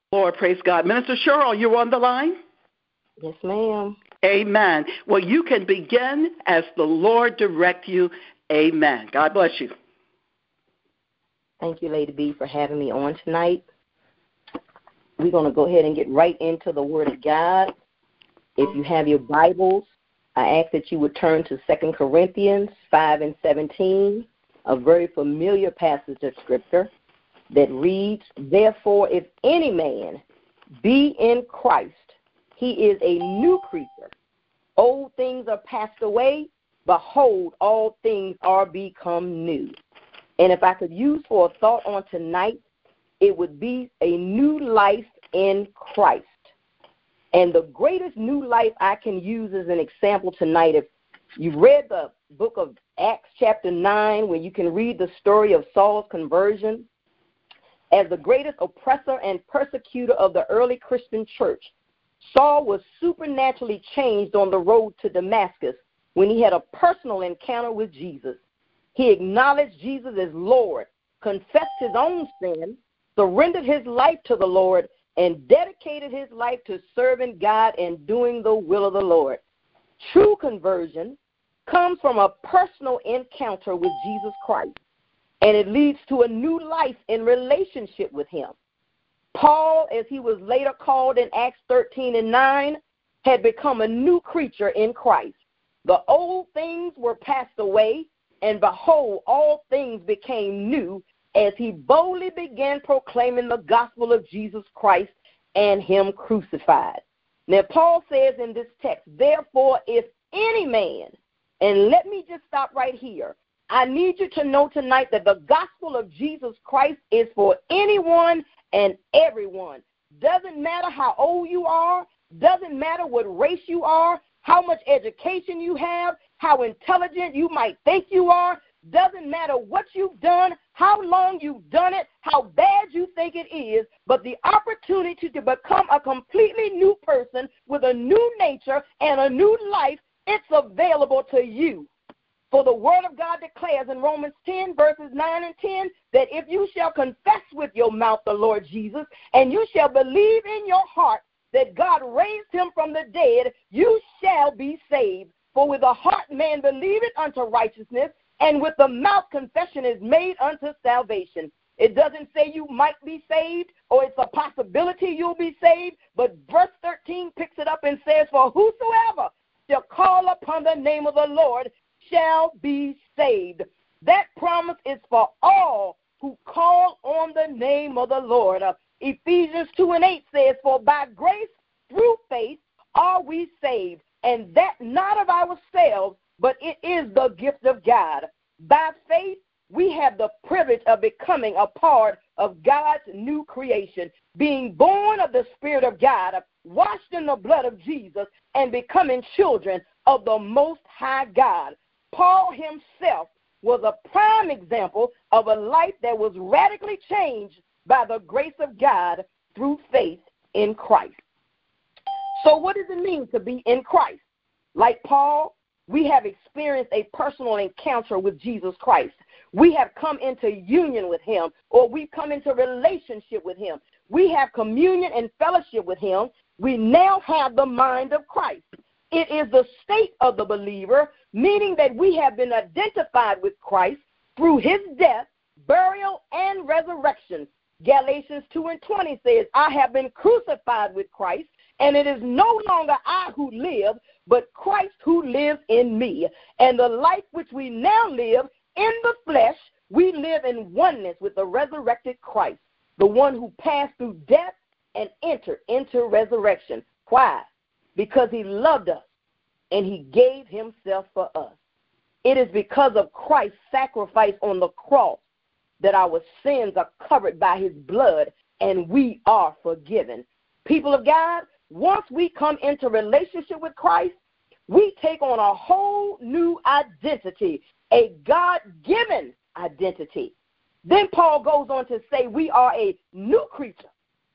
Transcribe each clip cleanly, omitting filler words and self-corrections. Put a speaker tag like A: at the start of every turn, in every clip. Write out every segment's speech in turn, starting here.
A: Lord, praise God. Minister Cheryl, you on the line?
B: Yes, ma'am.
A: Amen. Well, you can begin as the Lord direct you. Amen. God bless you.
B: Thank you, Lady B, for having me on tonight. We're going to go ahead and get right into the Word of God. If you have your Bibles, I ask that you would turn to 2 Corinthians 5 and 17, a very familiar passage of Scripture that reads, "Therefore, if any man be in Christ, he is a new creature. Old things are passed away. Behold, all things are become new." And if I could use for a thought on tonight, it would be a new life in Christ. And the greatest new life I can use as an example tonight, if you've read the book of Acts chapter 9, where you can read the story of Saul's conversion, as the greatest oppressor and persecutor of the early Christian church, Saul was supernaturally changed on the road to Damascus when he had a personal encounter with Jesus. He acknowledged Jesus as Lord, confessed his own sin, surrendered his life to the Lord, and dedicated his life to serving God and doing the will of the Lord. True conversion comes from a personal encounter with Jesus Christ, and it leads to a new life in relationship with him. Paul, as he was later called in Acts 13 and 9, had become a new creature in Christ. The old things were passed away, and behold, all things became new as he boldly began proclaiming the gospel of Jesus Christ and him crucified. Now, Paul says in this text, "Therefore, if any man," and let me just stop right here. I need you to know tonight that the gospel of Jesus Christ is for anyone and everyone. Doesn't matter how old you are, doesn't matter what race you are, how much education you have, how intelligent you might think you are, doesn't matter what you've done, how long you've done it, how bad you think it is, but the opportunity to become a completely new person with a new nature and a new life, it's available to you. For the word of God declares in Romans 10, verses 9 and 10, that if you shall confess with your mouth the Lord Jesus, and you shall believe in your heart that God raised him from the dead, you shall be saved. For with the heart man believeth unto righteousness, and with the mouth confession is made unto salvation. It doesn't say you might be saved or it's a possibility you'll be saved, but verse 13 picks it up and says, "For whosoever shall call upon the name of the Lord shall be saved." That promise is for all who call on the name of the Lord. Ephesians 2 and 8 says, "For by grace through faith are we saved, and that not of ourselves, but it is the gift of God." By faith, we have the privilege of becoming a part of God's new creation, being born of the Spirit of God, washed in the blood of Jesus, and becoming children of the Most High God. Paul himself was a prime example of a life that was radically changed by the grace of God through faith in Christ. So what does it mean to be in Christ? Like Paul, we have experienced a personal encounter with Jesus Christ. We have come into union with him, or we've come into relationship with him. We have communion and fellowship with him. We now have the mind of Christ. It is the state of the believer, meaning that we have been identified with Christ through his death, burial, and resurrection. Galatians 2 and 20 says, "I have been crucified with Christ, and it is no longer I who live, but Christ who lives in me. And the life which we now live in the flesh, we live in oneness with the resurrected Christ, the one who passed through death and entered into resurrection." Why? Because he loved us and he gave himself for us. It is because of Christ's sacrifice on the cross that our sins are covered by his blood and we are forgiven. People of God, once we come into relationship with Christ, we take on a whole new identity, a God-given identity. Then Paul goes on to say we are a new creature.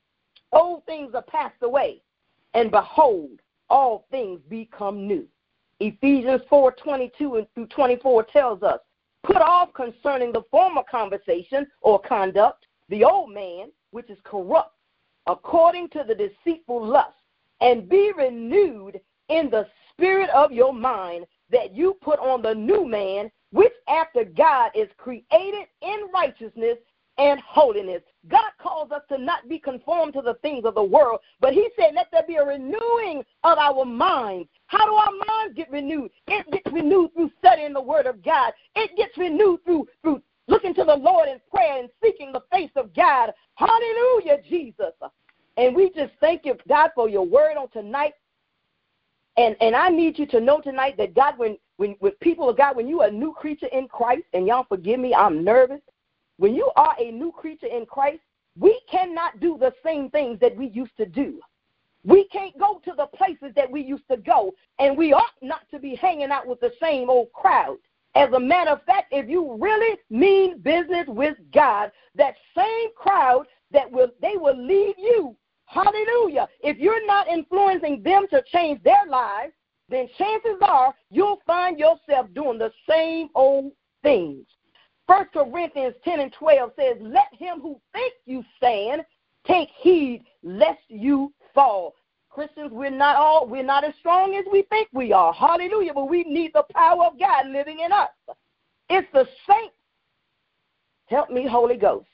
B: Old things are passed away, and behold, all things become new. Ephesians 4:22 through 24 tells us, "Put off concerning the former conversation or conduct the old man, which is corrupt according to the deceitful lust, and be renewed in the spirit of your mind, that you put on the new man, which after God is created in righteousness and holiness. God calls us to not be conformed to the things of the world, but he said, let there be a renewing of our minds. How do our minds get renewed? It gets renewed through studying the word of God. It gets renewed through looking to the Lord in prayer and seeking the face of God. Hallelujah, Jesus. And we just thank you, God, for your word on tonight. And I need you to know tonight that God, when people of God, when you are a new creature in Christ, and y'all forgive me, I'm nervous. When you are a new creature in Christ, we cannot do the same things that we used to do. We can't go to the places that we used to go, and we ought not to be hanging out with the same old crowd. As a matter of fact, if you really mean business with God, that same crowd, they will leave you. Hallelujah. If you're not influencing them to change their lives, then chances are you'll find yourself doing the same old things. 1 Corinthians 10 and 12 says, let him who think you stand take heed lest you fall. Christians, we're not as strong as we think we are. Hallelujah. But we need the power of God living in us. It's the saints. Help me, Holy Ghost.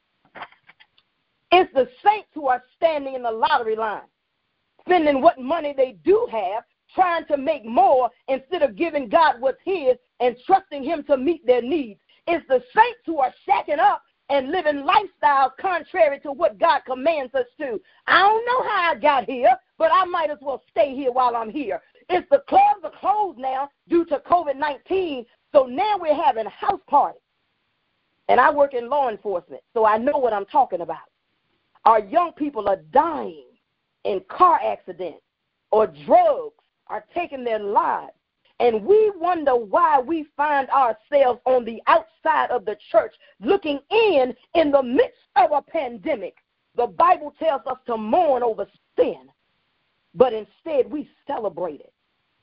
B: It's the saints who are standing in the lottery line, spending what money they do have, trying to make more instead of giving God what's his and trusting him to meet their needs. It's the saints who are shacking up and living lifestyles contrary to what God commands us to. I don't know how I got here, but I might as well stay here while I'm here. It's the clubs are closed now due to COVID-19, so now we're having house parties. And I work in law enforcement, so I know what I'm talking about. Our young people are dying in car accidents, or drugs are taking their lives. And we wonder why we find ourselves on the outside of the church looking in the midst of a pandemic. The Bible tells us to mourn over sin, but instead we celebrate it.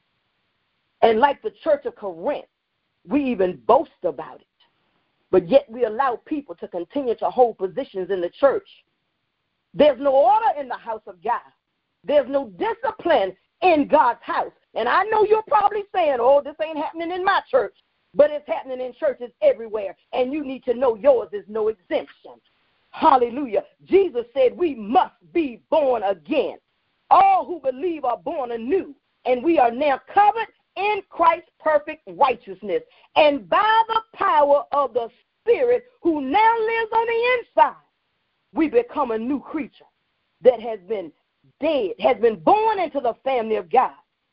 B: And like the church of Corinth, we even boast about it. But yet we allow people to continue to hold positions in the church. There's no order in the house of God. There's no discipline in God's house. And I know you're probably saying, oh, this ain't happening in my church. But it's happening in churches everywhere. And you need to know yours is no exemption. Hallelujah. Jesus said we must be born again. All who believe are born anew. And we are now covered in Christ's perfect righteousness. And by the power of the Spirit who now lives on the inside, we become a new creature that has been dead, has been born into the family of God.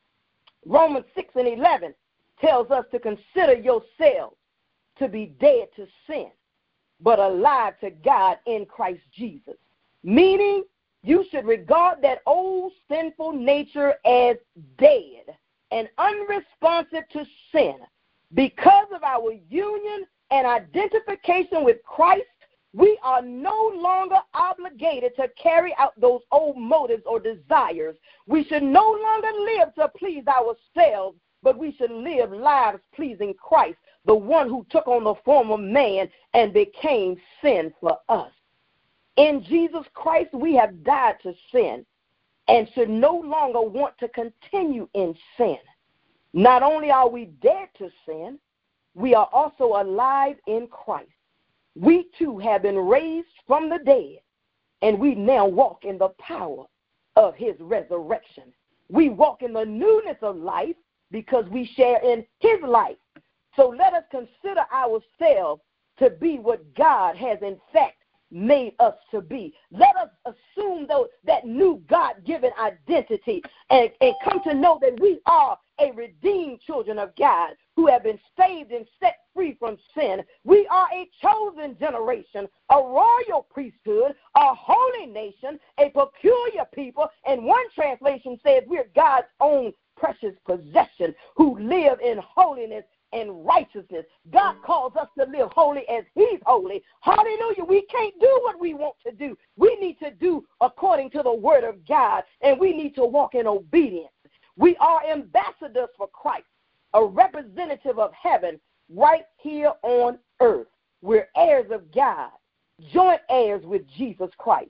B: Romans 6 and 11 tells us to consider yourselves to be dead to sin, but alive to God in Christ Jesus. Meaning you should regard that old sinful nature as dead and unresponsive to sin. Because of our union and identification with Christ, we are no longer obligated to carry out those old motives or desires. We should no longer live to please ourselves, but we should live lives pleasing Christ, the one who took on the form of man and became sin for us. In Jesus Christ, we have died to sin and should no longer want to continue in sin. Not only are we dead to sin, we are also alive in Christ. We too have been raised from the dead, and we now walk in the power of his resurrection. We walk in the newness of life because we share in his life. So let us consider ourselves to be what God has in fact made us to be. Let us assume that new God-given identity and come to know that we are a redeemed children of God who have been saved and set free from sin. We are a chosen generation, a royal priesthood, a holy nation, a peculiar people, and one translation says we're God's own precious possession who live in holiness and righteousness. God calls us to live holy as he's holy. Hallelujah. We can't do what we want to do. We need to do according to the word of God, and we need to walk in obedience. We are ambassadors for Christ, a representative of heaven right here on earth. We're heirs of God, joint heirs with Jesus Christ.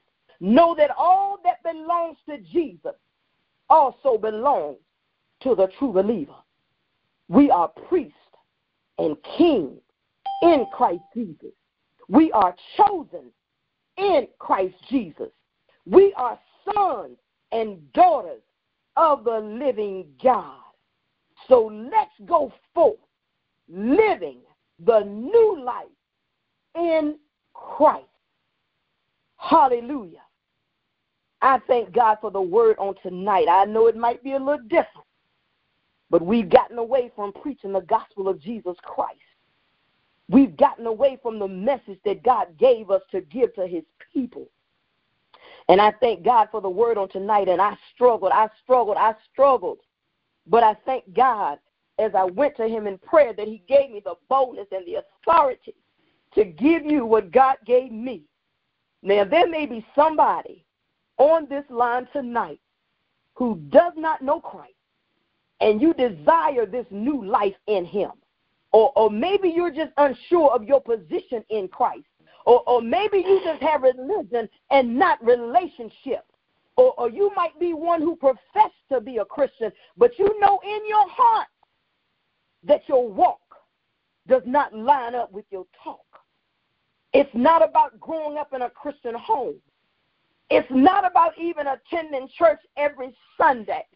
B: know that all that belongs to Jesus also belongs to the true believer. We are priests and kings in Christ Jesus. We are chosen in Christ Jesus. We are sons and daughters of the living God. So let's go forth living the new life in Christ. Hallelujah. I thank God for the word on tonight. I know it might be a little different, but we've gotten away from preaching the gospel of Jesus Christ. We've gotten away from the message that God gave us to give to his people. And I thank God for the word on tonight. And I struggled. But I thank God as I went to him in prayer that he gave me the boldness and the authority to give you what God gave me. Now, there may be somebody on this line tonight who does not know Christ, and you desire this new life in him. Or maybe you're just unsure of your position in Christ. Or maybe you just have religion and not relationship. Or you might be one who professes to be a Christian, but you know in your heart that your walk does not line up with your talk. It's not about growing up in a Christian home. It's not about even attending church every Sunday.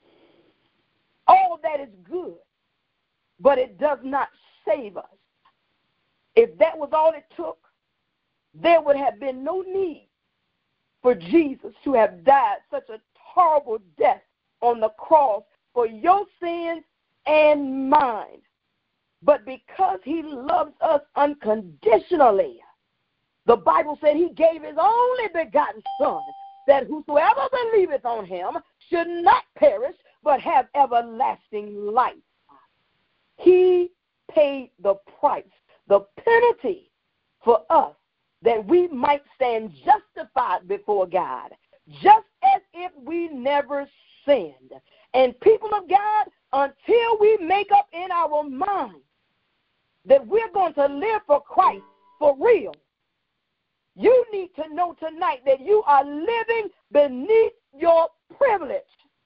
B: All that is good, but it does not save us. If that was all it took, there would have been no need for Jesus to have died such a horrible death on the cross for your sins and mine. But because he loves us unconditionally, the Bible said he gave his only begotten Son, that whosoever believeth on him should not perish, but have everlasting life. He paid the price, the penalty for us, that we might stand justified before God, just as if we never sinned. And people of God, until we make up in our mind that we're going to live for Christ for real, you need to know tonight that you are living beneath your privilege.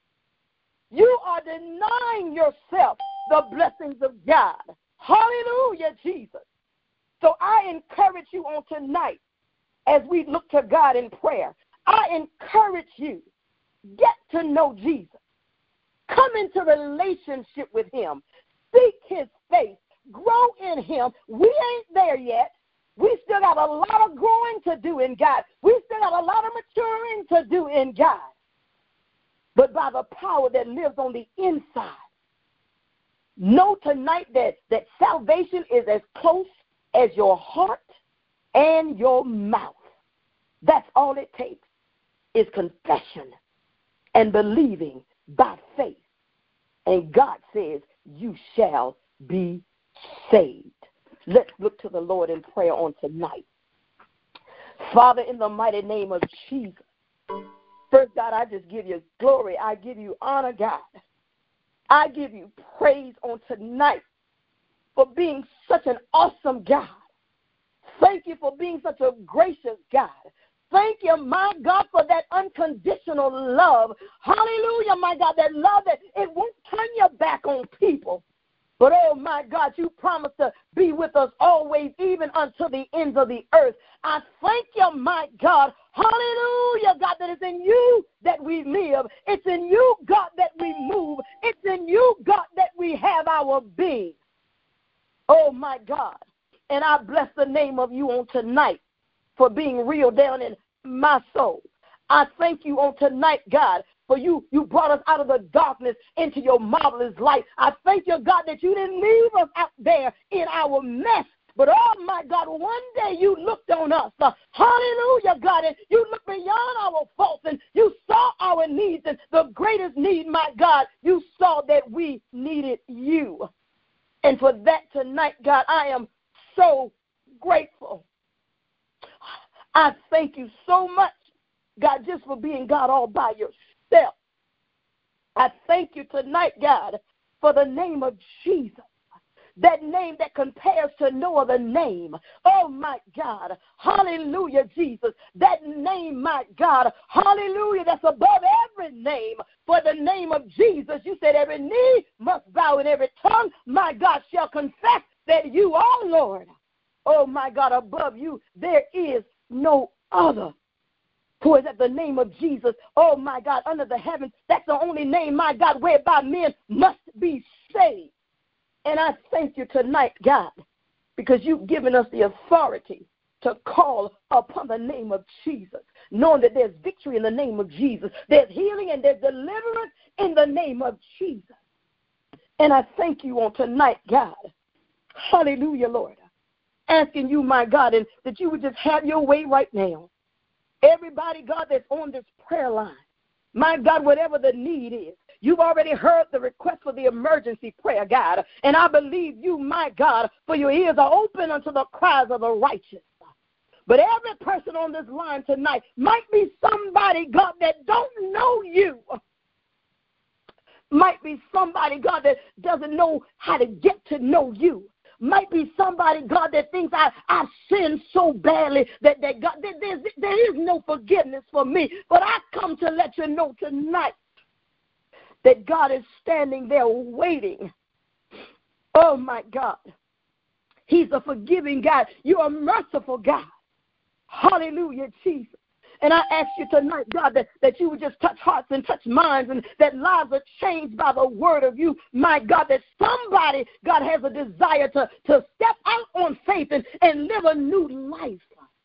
B: You are denying yourself the blessings of God. Hallelujah, Jesus. So I encourage you on tonight as we look to God in prayer. I encourage you, get to know Jesus. Come into relationship with him. Seek his face. Grow in him. We ain't there yet. We still got a lot of growing to do in God. We still got a lot of maturing to do in God. But by the power that lives on the inside, know tonight that salvation is as close as your heart and your mouth. That's all it takes is confession and believing by faith. And God says you shall be saved. Let's look to the Lord in prayer on tonight. Father, in the mighty name of Jesus, first, God, I just give you glory. I give you honor, God. I give you praise on tonight for being such an awesome God. Thank you for being such a gracious God. Thank you, my God, for that unconditional love. Hallelujah, my God, that love that it won't turn your back on people. But, oh, my God, you promised to be with us always, even unto the ends of the earth. I thank you, my God. Hallelujah, God, that it's in you that we live. It's in you, God, that we move. It's in you, God, that we have our being. Oh, my God. And I bless the name of you on tonight for being real down in my soul. I thank you on tonight, God, for you brought us out of the darkness into your marvelous light. I thank you, God, that you didn't leave us out there in our mess. But, oh, my God, one day you looked on us. Hallelujah, God, and you looked beyond our faults, and you saw our needs, and the greatest need, my God, you saw that we needed you. And for that tonight, God, I am so grateful. I thank you so much, God, just for being God all by yourself. I thank you tonight, God, for the name of Jesus. that name that compares to no other name. Oh, my God. Hallelujah, Jesus. That name, my God. Hallelujah, that's above every name. For the name of Jesus, you said every knee must bow and every tongue, my God, shall confess that you are Lord. Oh, my God, above you there is no other. For it's at the name of Jesus, oh, my God, under the heavens, that's the only name, my God, whereby men must be saved. And I thank you tonight, God, because you've given us the authority to call upon the name of Jesus, knowing that there's victory in the name of Jesus. There's healing and there's deliverance in the name of Jesus. And I thank you on tonight, God. Hallelujah, Lord. Asking you, my God, and that you would just have your way right now. Everybody, God, that's on this prayer line, my God, whatever the need is, you've already heard the request for the emergency prayer, God. And I believe you, my God, for your ears are open unto the cries of the righteous. But every person on this line tonight might be somebody, God, that don't know you. Might be somebody, God, that doesn't know how to get to know you. Might be somebody, God, that thinks I've sinned so badly that God, there is no forgiveness for me. But I come to let you know tonight that God is standing there waiting. Oh, my God. He's a forgiving God. You're a merciful God. Hallelujah, Jesus. And I ask you tonight, God, that you would just touch hearts and touch minds and that lives are changed by the word of you. My God, that somebody, God, has a desire to step out on faith and live a new life.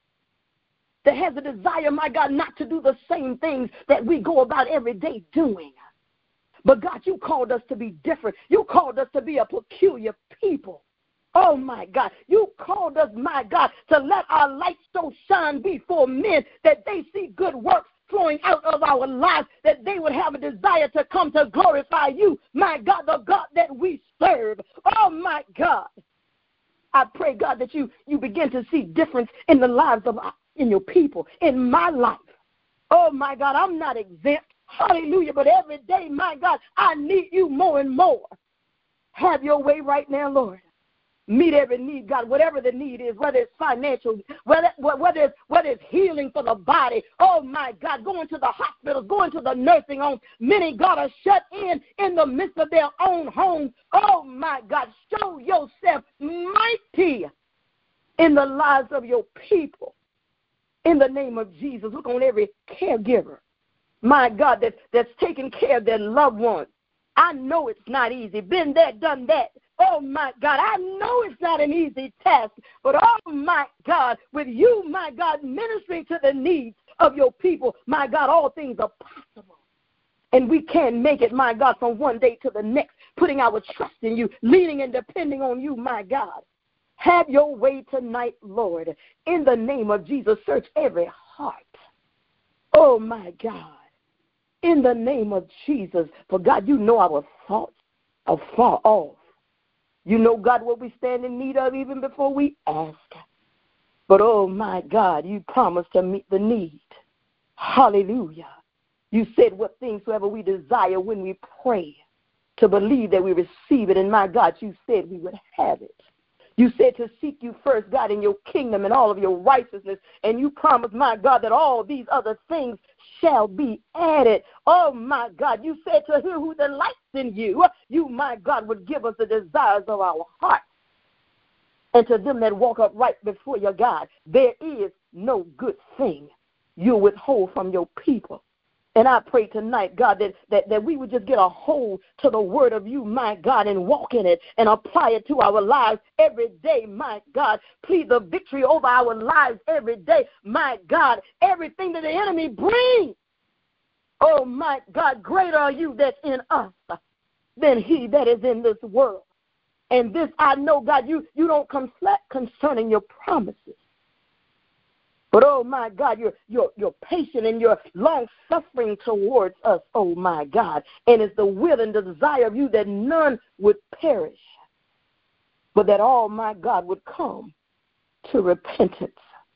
B: That has a desire, my God, not to do the same things that we go about every day doing. But, God, you called us to be different. You called us to be a peculiar people. Oh, my God, you called us, my God, to let our light so shine before men that they see good works flowing out of our lives, that they would have a desire to come to glorify you, my God, the God that we serve. Oh, my God. I pray, God, that you begin to see difference in the lives of in your people, in my life. Oh, my God, I'm not exempt. Hallelujah. But every day, my God, I need you more and more. Have your way right now, Lord. Meet every need, God, whatever the need is, whether it's financial, whether it's healing for the body. Oh, my God, going to the hospitals, going to the nursing homes. Many, God, are shut in the midst of their own homes. Oh, my God, show yourself mighty in the lives of your people. In the name of Jesus, look on every caregiver, my God, that's taking care of their loved ones. I know it's not easy. Been there, done that. Oh, my God, I know it's not an easy task, but oh, my God, with you, my God, ministering to the needs of your people, my God, all things are possible. And we can make it, my God, from one day to the next, putting our trust in you, leaning and depending on you, my God. Have your way tonight, Lord. In the name of Jesus, search every heart. Oh, my God. In the name of Jesus, for God, you know our thoughts are far off. You know, God, what we stand in need of even before we ask. But, oh, my God, you promised to meet the need. Hallelujah. You said what things soever we desire when we pray, to believe that we receive it. And, my God, you said we would have it. You said to seek you first, God, in your kingdom and all of your righteousness. And you promised, my God, that all these other things shall be added. Oh, my God, you said to him who delights in you, you, my God, would give us the desires of our heart. And to them that walk upright before your God, there is no good thing you withhold from your people. And I pray tonight, God, that we would just get a hold to the word of you, my God, and walk in it and apply it to our lives every day, my God. Plead the victory over our lives every day, my God. Everything that the enemy brings, oh, my God, greater are you that's in us than he that is in this world. And this I know, God, you don't conflict concerning your promises. But, oh, my God, you're patient and you're long-suffering towards us, oh, my God. And it's the will and the desire of you that none would perish, but that all, my God, would come to repentance.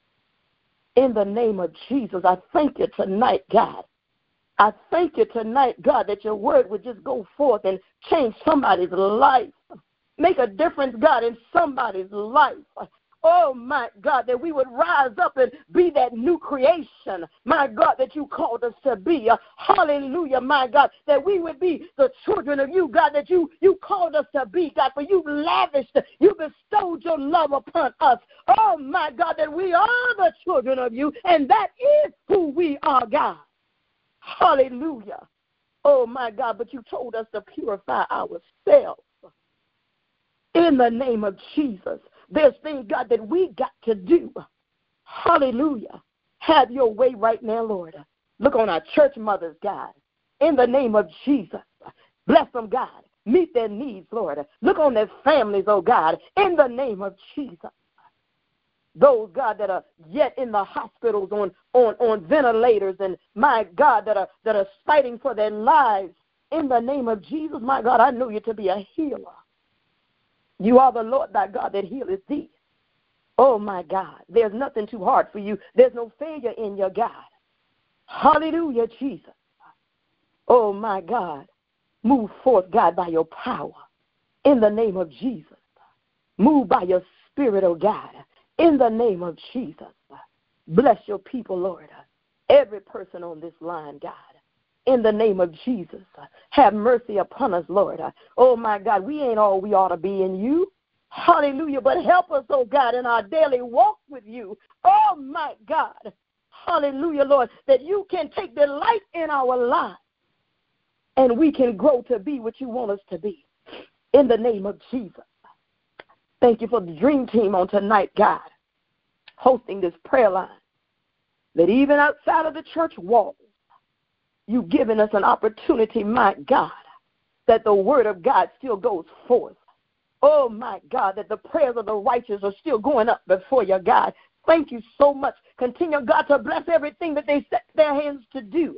B: In the name of Jesus, I thank you tonight, God. I thank you tonight, God, that your word would just go forth and change somebody's life. make a difference, God, in somebody's life. Oh, my God, that we would rise up and be that new creation, my God, that you called us to be. Hallelujah, my God, that we would be the children of you, God, that you called us to be, God, for you lavished, you bestowed your love upon us. Oh, my God, that we are the children of you, and that is who we are, God. Hallelujah. Oh, my God, but you told us to purify ourselves in the name of Jesus. There's things, God, that we got to do. Hallelujah. Have your way right now, Lord. Look on our church mothers, God, in the name of Jesus. Bless them, God. Meet their needs, Lord. Look on their families, oh God, in the name of Jesus. Those, God, that are yet in the hospitals on ventilators, and my God, that are fighting for their lives, in the name of Jesus, my God, I know you to be a healer. You are the Lord thy God that healeth thee. Oh, my God, there's nothing too hard for you. There's no failure in your God. Hallelujah, Jesus. Oh, my God, move forth, God, by your power in the name of Jesus. Move by your spirit, oh God, in the name of Jesus. Bless your people, Lord. Every person on this line, God, in the name of Jesus. Have mercy upon us, Lord. Oh, my God, we ain't all we ought to be in you. Hallelujah. But help us, oh God, in our daily walk with you. Oh, my God. Hallelujah, Lord, that you can take delight in our lives and we can grow to be what you want us to be. In the name of Jesus. Thank you for the dream team on tonight, God, hosting this prayer line. That even outside of the church walls, you've given us an opportunity, my God, that the word of God still goes forth. Oh, my God, that the prayers of the righteous are still going up before you, God. Thank you so much. Continue, God, to bless everything that they set their hands to do.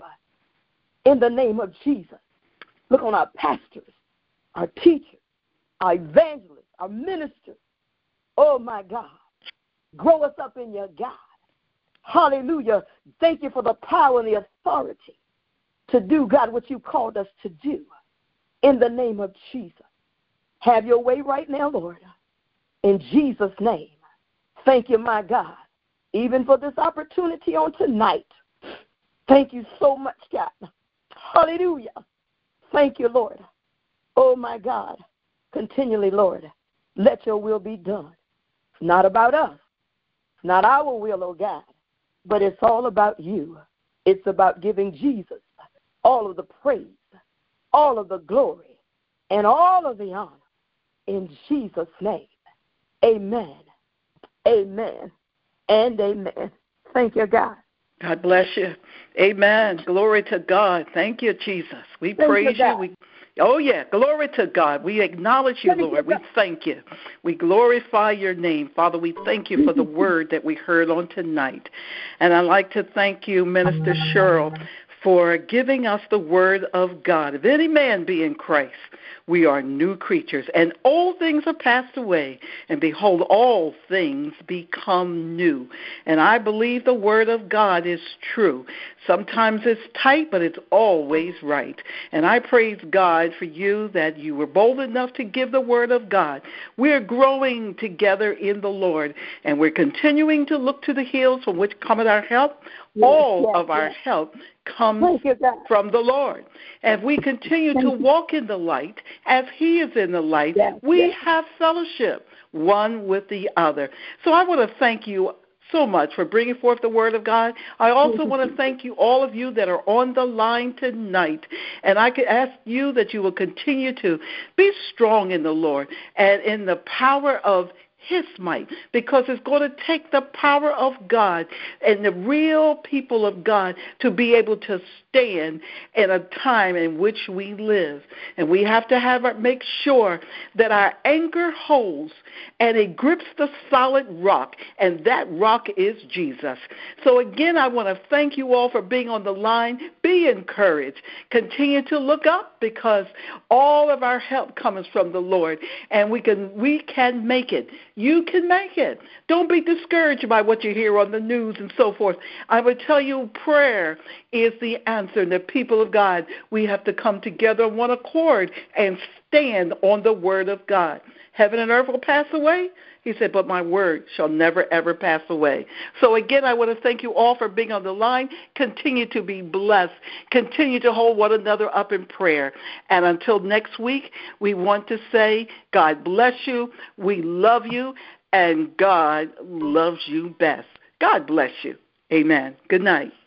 B: In the name of Jesus. Look on our pastors, our teachers, our evangelists, our ministers. Oh, my God. Grow us up in your God. Hallelujah. Thank you for the power and the authority to do, God, what you called us to do. In the name of Jesus. Have your way right now, Lord. In Jesus' name. Thank you, my God, even for this opportunity on tonight. Thank you so much, God. Hallelujah. Thank you, Lord. Oh, my God. Continually, Lord, let your will be done. It's not about us. It's not our will, oh God, but it's all about you. It's about giving Jesus all of the praise, all of the glory, and all of the honor. In Jesus' name, amen, amen, and amen. Thank you, God.
A: God bless you. Amen. Glory to God. Thank you, Jesus. We praise you. Oh, yeah. Glory to God. We acknowledge you, Lord. We thank you. We glorify your name. Father, we thank you for the word that we heard on tonight. And I'd like to thank you, Minister Cheryl, for giving us the word of God. If any man be in Christ, we are new creatures, and old things are passed away, and behold, all things become new. And I believe the word of God is true. Sometimes it's tight, but it's always right. And I praise God for you that you were bold enough to give the word of God. We're growing together in the Lord, and we're continuing to look to the hills from which cometh our help. All of our help comes from the Lord. And if we continue to walk in the light as he is in the light, we have fellowship one with the other. So I want to thank you so much for bringing forth the word of God. I also want to thank you, all of you that are on the line tonight. And I could ask you that you will continue to be strong in the Lord and in the power of his might, because it's going to take the power of God and the real people of God to be able to stand in a time in which we live. And we have to make sure that our anchor holds and it grips the solid rock, and that rock is Jesus. So again, I want to thank you all for being on the line. Be encouraged. Continue to look up, because all of our help comes from the Lord, and we can make it. You can make it. Don't be discouraged by what you hear on the news and so forth. I would tell you, prayer is the answer. And the people of God, we have to come together on one accord and stand on the word of God. Heaven and earth will pass away. He said, but my word shall never, ever pass away. So again, I want to thank you all for being on the line. Continue to be blessed. Continue to hold one another up in prayer. And until next week, we want to say, God bless you. We love you. And God loves you best. God bless you. Amen. Good night.